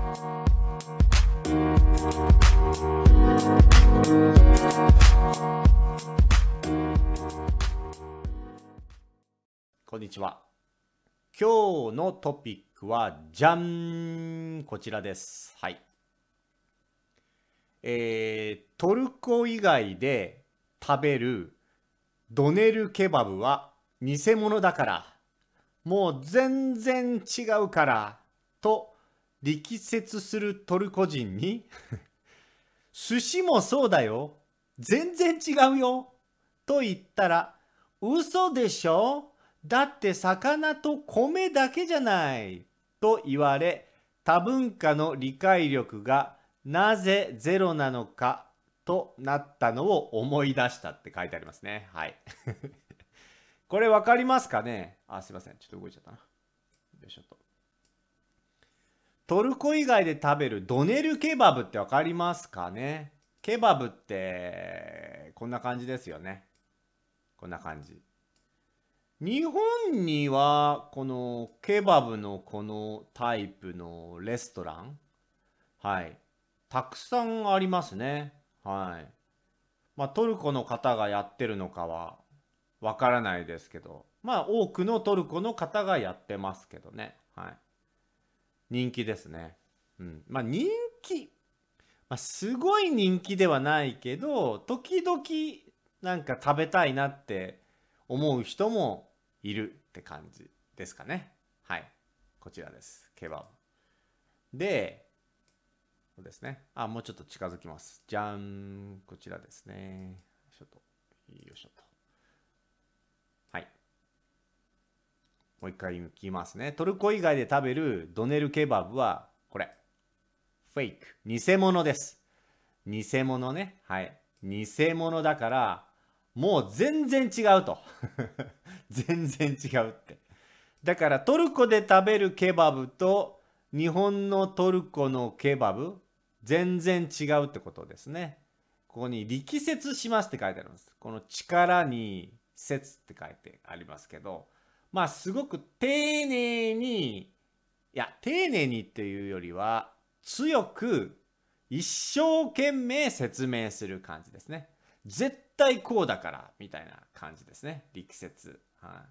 こんにちは。今日のトピックはじゃん、こちらです。はい。トルコ以外で食べるドネルケバブは偽物だから、もう全然違うからと力説するトルコ人に寿司もそうだよ、全然違うよと言ったら、嘘でしょ、だって魚と米だけじゃないと言われ、多文化の理解力がなぜゼロなのかとなったのを思い出したって書いてありますね。はい。これわかりますかね。すいません。ちょっと動いちゃったな。よいしょと。トルコ以外で食べるドネルケバブってわかりますかね。ケバブってこんな感じですよね。こんな感じ。日本にはこのケバブのこのタイプのレストラン、はい、たくさんありますね。はい。まあトルコの方がやってるのかはわからないですけど、まあ多くのトルコの方がやってますけどね。はい。人気ですね。うん。まあ人気、まあ、すごい人気ではないけど、時々なんか食べたいなって思う人もいるって感じですかね。はい。こちらです。ケバブ。で、そうですね。もうちょっと近づきます。じゃん。こちらですね。ちょっと、よいしょと。はい。もう一回言いますね。トルコ以外で食べるドネルケバブは、これ。フェイク。偽物です。偽物ね。はい。偽物だから、もう全然違うと。全然違うって。だからトルコで食べるケバブと日本のトルコのケバブ、全然違うってことですね。ここに力説しますって書いてあります。この力に説って書いてありますけど、まあすごく丁寧に、いや、丁寧にっていうよりは、強く一生懸命説明する感じですね。絶対こうだからみたいな感じですね。力説。はい。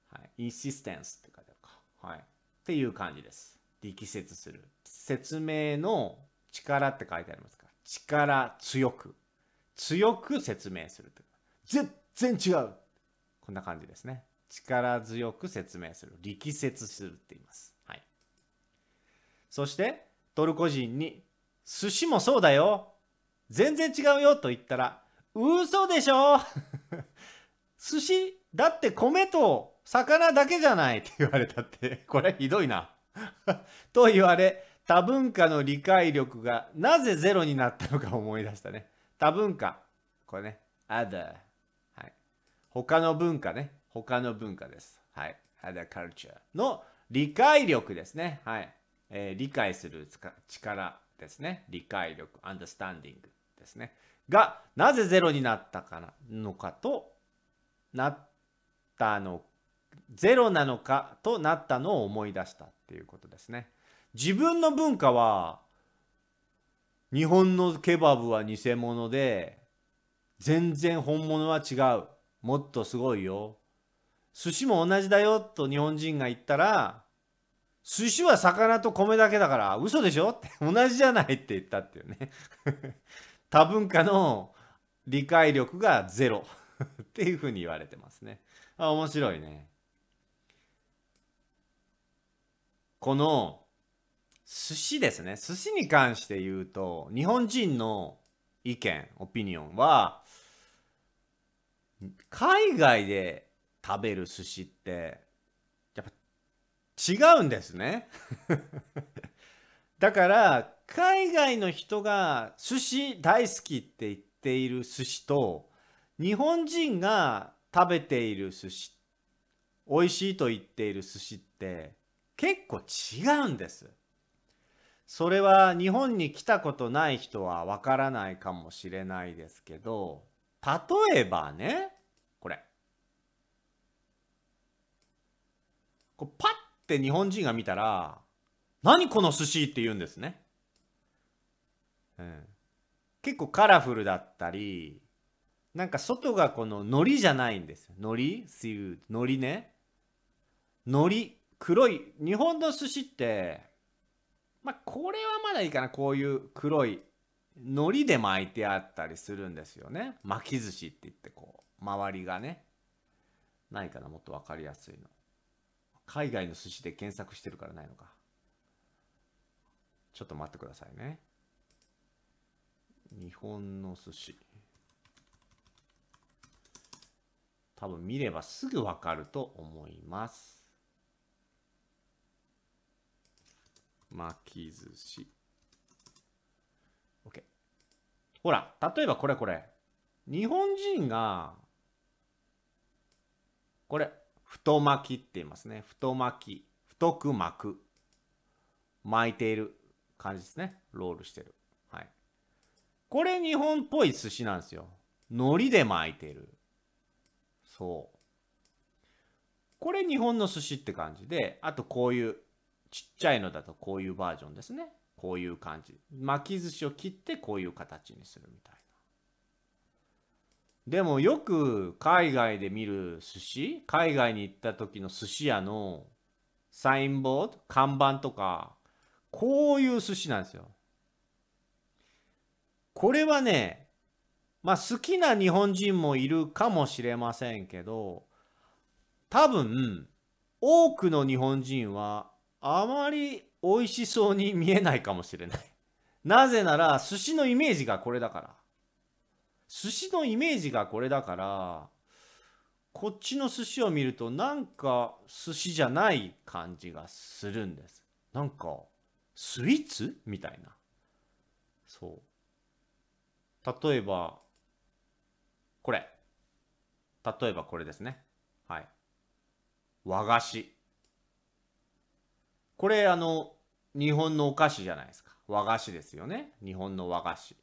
はい、インシステンスって書いてあるか。はい。っていう感じです。力説する。説明の力って書いてありますか。力強く。強く説明する。全然違う。こんな感じですね。力強く説明する。力説するって言います。はい。そして、トルコ人に、寿司もそうだよ。全然違うよと言ったら、嘘でしょ寿司だって米と魚だけじゃないって言われたって、これひどいな。と言われ、多文化の理解力がなぜゼロになったのか思い出したね。多文化。これね。other。はい。他の文化ね。他の文化です。はい。other culture の理解力ですね。はい。理解する力ですね。理解力。understanding ですね。が、なぜゼロになったのかとなったの、ゼロなのかとなったのを思い出したっていうことですね。自分の文化は、日本のケバブは偽物で、全然本物は違う。もっとすごいよ。寿司も同じだよと日本人が言ったら、寿司は魚と米だけだから嘘でしょって同じじゃないって言ったっていうね。多文化の理解力がゼロっていうふうに言われてますね。面白いね。この寿司ですね。寿司に関して言うと、日本人の意見、オピニオンは、海外で食べる寿司って、やっぱ違うんですね。だから、海外の人が寿司大好きって言っている寿司と、日本人が食べている寿司、美味しいと言っている寿司って結構違うんです。それは日本に来たことない人はわからないかもしれないですけど、例えばね、これ。パッて日本人が見たら、 何この寿司って言うんですね。結構カラフルだったり、なんか外がこの海苔じゃないんですよ。海苔シーフード、海苔ね。海苔、黒い、日本の寿司って、まあこれはまだいいかな。こういう黒い、海苔で巻いてあったりするんですよね。巻き寿司って言ってこう、周りがね。ないかな、もっとわかりやすいの。海外の寿司で検索してるからないのか。ちょっと待ってくださいね。日本の寿司。多分見ればすぐわかると思います。巻き寿司。OK。ほら、例えばこれ。日本人が、これ、太巻きって言いますね。太巻き。太く巻く。巻いている感じですね。ロールしてる。はい。これ日本っぽい寿司なんですよ。海苔で巻いてる。そう。これ日本の寿司って感じで、あとこういうちっちゃいのだとこういうバージョンですね。こういう感じ。巻き寿司を切ってこういう形にするみたいな。でもよく海外で見る寿司、海外に行った時の寿司屋のサインボード、看板とか、こういう寿司なんですよ。これはね、まあ好きな日本人もいるかもしれませんけど、多分多くの日本人はあまり美味しそうに見えないかもしれない。なぜなら寿司のイメージがこれだから。寿司のイメージがこれだから、こっちの寿司を見るとなんか寿司じゃない感じがするんです。なんかスイーツみたいな。そう。例えばこれ。例えばこれですね。はい。和菓子。これ日本のお菓子じゃないですか。和菓子ですよね。日本の和菓子。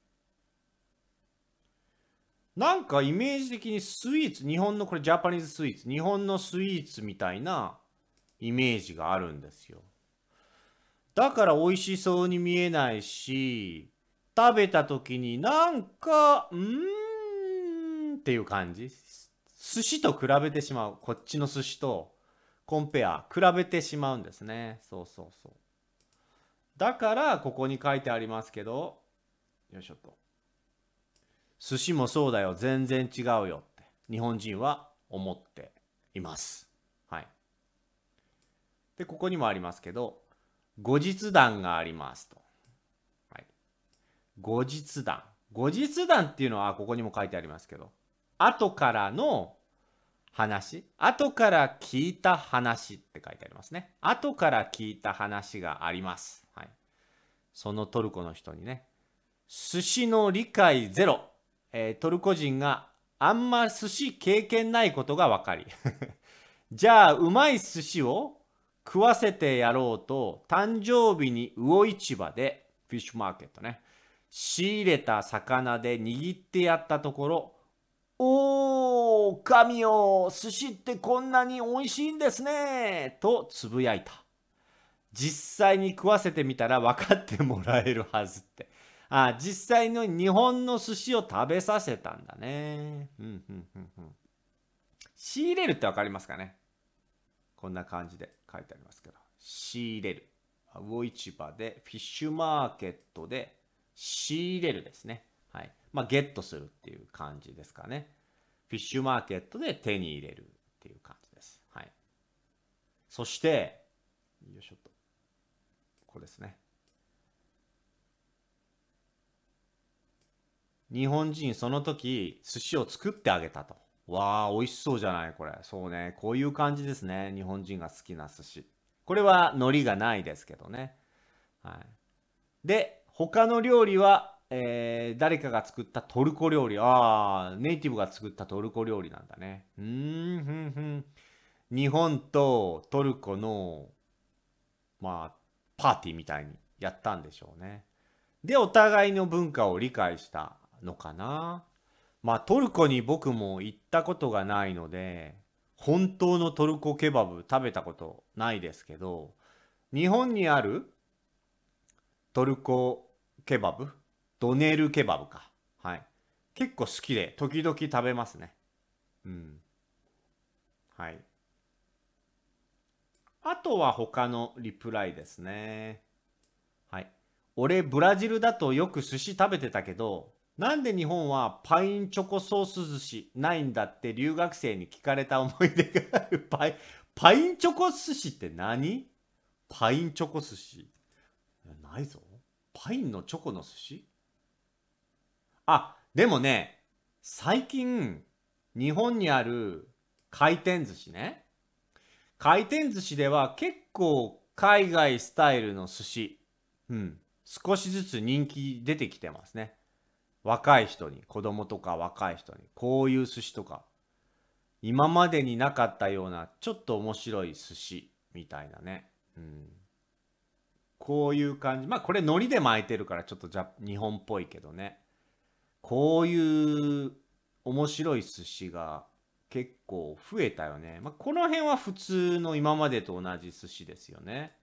なんかイメージ的にスイーツ、日本のこれジャパニーズスイーツ、日本のスイーツみたいなイメージがあるんですよ。だから美味しそうに見えないし、食べた時になんか、っていう感じ。寿司と比べてしまう。こっちの寿司とコンペア、比べてしまうんですね。そうそうそう。だからここに書いてありますけど、よいしょと。寿司もそうだよ、全然違うよって日本人は思っています。はい。で、ここにもありますけど、後日談がありますと。はい。後日談。後日談っていうのは、ここにも書いてありますけど、後からの話、後から聞いた話って書いてありますね。後から聞いた話があります。はい。そのトルコの人にね、寿司の理解ゼロ。トルコ人があんま寿司経験ないことが分かりじゃあうまい寿司を食わせてやろうと誕生日に魚市場でフィッシュマーケットね仕入れた魚で握ってやったところ「おー神よ寿司ってこんなに美味しいんですね」とつぶやいた。実際に食わせてみたら分かってもらえるはずって。実際の日本の寿司を食べさせたんだね。仕入れるって分かりますかね。こんな感じで書いてありますけど。仕入れる。魚市場で、フィッシュマーケットで仕入れるですね。はい。まあ、ゲットするっていう感じですかね。フィッシュマーケットで手に入れるっていう感じです。はい。そして、よいしょと。これですね。日本人その時寿司を作ってあげたと。わあ、美味しそうじゃないこれ。そうね。こういう感じですね。日本人が好きな寿司。これは海苔がないですけどね。はい。で、他の料理は、誰かが作ったトルコ料理。ネイティブが作ったトルコ料理なんだね。日本とトルコの、まあ、パーティーみたいにやったんでしょうね。で、お互いの文化を理解したのかな。まあトルコに僕も行ったことがないので、本当のトルコケバブ食べたことないですけど、 日本にあるトルコケバブ、ドネルケバブか。はい。結構好きで、時々食べますね。うん。はい。あとは他のリプライですね。はい。俺、ブラジルだとよく寿司食べてたけど、なんで日本はパインチョコソース寿司ないんだって留学生に聞かれた思い出がある。パインチョコ寿司って何？パインチョコ寿司ないぞ。パインのチョコの寿司。あ、でもね、最近、日本にある回転寿司ね。回転寿司では結構海外スタイルの寿司、うん、少しずつ人気出てきてますね。若い人に、子供とか若い人に、こういう寿司とか、今までになかったような、ちょっと面白い寿司みたいなね。うん、こういう感じ。まあこれ海苔で巻いてるからちょっと日本っぽいけどね。こういう面白い寿司が結構増えたよね。まあ、この辺は普通の今までと同じ寿司ですよね。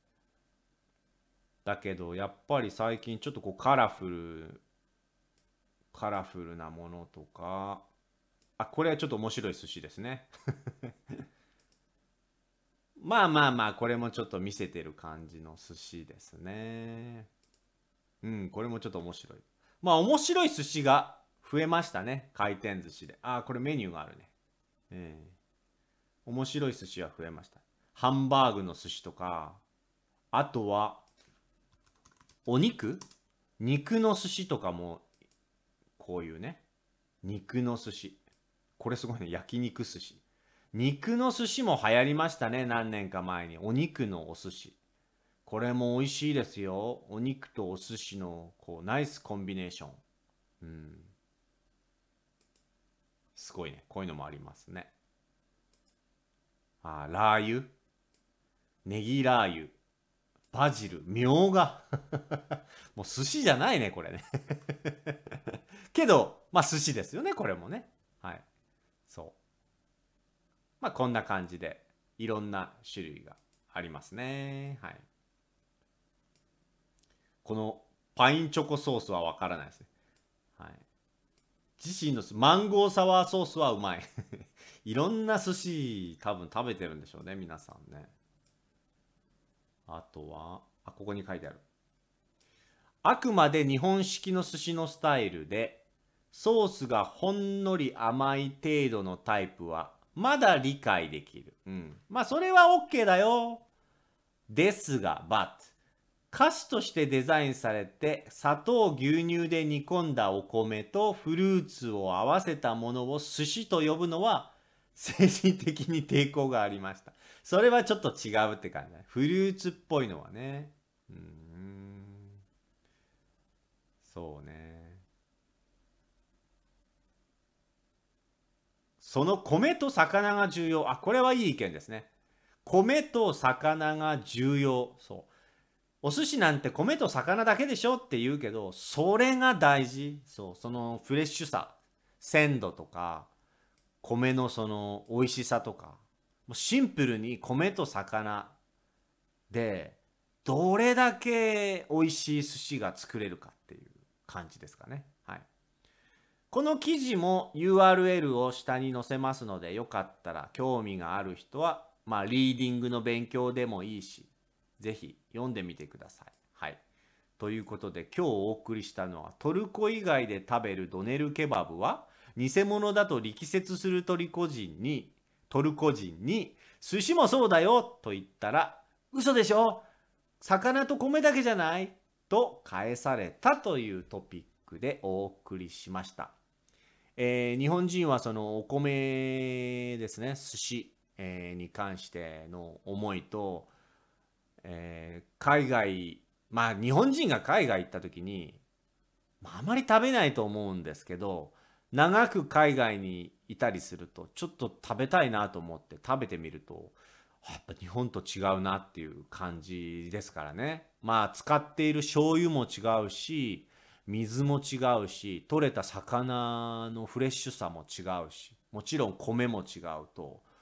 だけどやっぱり最近ちょっとこうカラフルなものとか、あ、これはちょっと面白い寿司ですね。まあまあまあ、これもちょっと見せてる感じの寿司ですね。うん、これもちょっと面白い。まあ面白い寿司が増えましたね。回転寿司で。あ、これメニューがあるね。ええ、面白い寿司は増えました。ハンバーグの寿司とか、あとは、肉の寿司とかも、こういうね、肉の寿司。これすごいね、焼肉寿司。肉の寿司も流行りましたね、何年か前に。お肉のお寿司。これも美味しいですよ。お肉とお寿司のこうナイスコンビネーション。うん。すごいね。こういうのもありますね。あ、ラー油、ネギラー油、バジル、みょうが。もう寿司じゃないね、これね。けど、まあ寿司ですよね、これもね。はい。そう。まあこんな感じで、いろんな種類がありますね。はい。このパインチョコソースはわからないですね。はい。自身のマンゴーサワーソースはうまい。いろんな寿司多分食べてるんでしょうね、皆さんね。あとは、あ、ここに書いてある。あくまで日本式の寿司のスタイルで、ソースがほんのり甘い程度のタイプは、まだ理解できる。うん。まあ、それは OK だよ。ですが、but、菓子としてデザインされて、砂糖、牛乳で煮込んだお米とフルーツを合わせたものを寿司と呼ぶのは、精神的に抵抗がありました。それはちょっと違うって感じだね。フルーツっぽいのはね。そうね。その米と魚が重要。あ、これはいい意見ですね。米と魚が重要。そう。お寿司なんて米と魚だけでしょって言うけど、それが大事。そう。そのフレッシュさ、鮮度とか、米のその美味しさとか。もうシンプルに米と魚で、どれだけ美味しい寿司が作れるかっていう感じですかね。はい。この記事も URL を下に載せますので、よかったら興味がある人は、まあ、リーディングの勉強でもいいし、ぜひ読んでみてください。はい。ということで、今日お送りしたのは、トルコ以外で食べるドネルケバブは、偽物だと力説するトルコ人に、寿司もそうだよと言ったら、嘘でしょ、魚と米だけじゃないと返されたというトピックでお送りしました。日本人はそのお米ですね、寿司、に関しての思いと、海外、まあ日本人が海外行った時に、まあ、あまり食べないと思うんですけど、長く海外にいたりするとちょっと食べたいなと思って食べてみると、やっぱ日本と違うなっていう感じですからね。まあ使っている醤油も違うし、水も違うし、取れた魚のフレッシュさも違うし、もちろん米も違うと、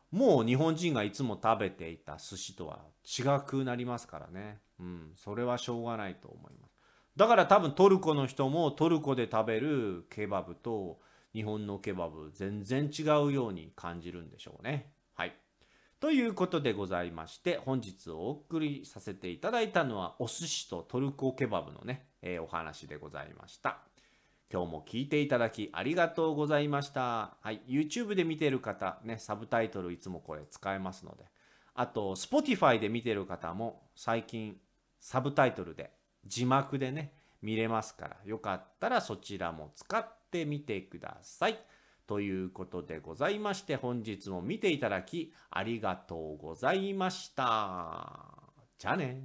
もう日本人がいつも食べていた寿司とは違くなりますからね。それはしょうがないと思います。だから多分トルコの人もトルコで食べるケバブと日本のケバブ全然違うように感じるんでしょうね。はい。ということでございまして、本日お送りさせていただいたのはお寿司とトルコケバブのね、お話でございました。今日も聞いていただきありがとうございました。はい、YouTube で見てる方、ね、サブタイトルいつもこれ使えますので、あと Spotify で見てる方も最近サブタイトルで字幕でね、見れますから、よかったらそちらも使ってみてください。ということでございまして、本日も見ていただきありがとうございました。じゃあね。